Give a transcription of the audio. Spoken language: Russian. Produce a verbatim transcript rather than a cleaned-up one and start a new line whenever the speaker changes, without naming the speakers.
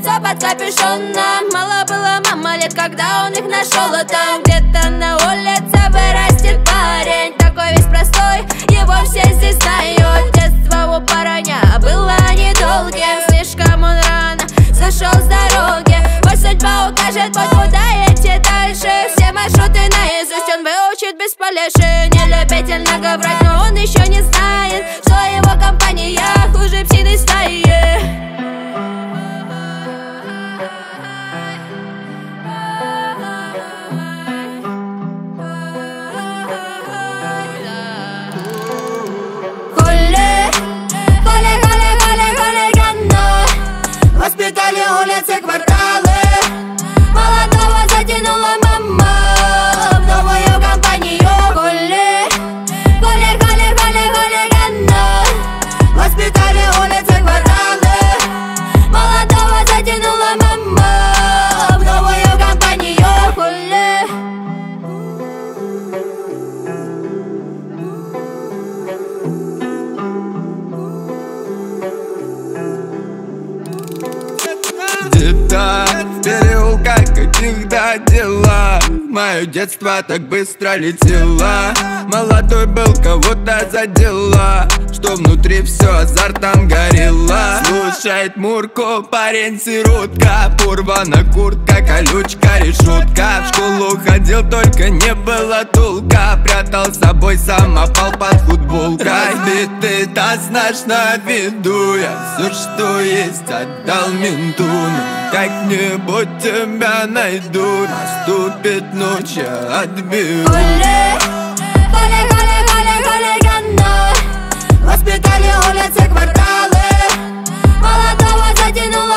лицо под капюшоном. Мало было мама лет, когда он их нашел. А там где-то на улице вырастет парень, такой весь простой, его все здесь знают. Детство у парня было недолгим, слишком он рано зашел с дороги. Пусть судьба укажет путь, куда идти дальше. Все маршруты наизусть он выучит без полеши. Не любительно говорить, но он еще не знает, что его компания хуже псиной стаи.
Воспитали улицы, кварталы, молодого затянула мама в новую компанию. Хули, хули, хули, хули, хулигана. Воспитали улицы, кварталы, молодого затянула мама в новую компанию. Хули.
Где-то в переулках каких-то дела. Мое детство так быстро летело. Молодой был, кого-то задела, что внутри все азартом горело. Слушает Мурку, парень-сиротка, порвана куртка, колючка, решетка. В школу ходил, только не было толка. Прятал с собой самопал под футболкой. Разбитый таз наш на виду, я все, что есть, отдал менту. Как-нибудь тебя найду, наступит ночь, я отберу.
Хули, хули, хули, хули, хулигана. Воспитали улицы, кварталы, молодого затянула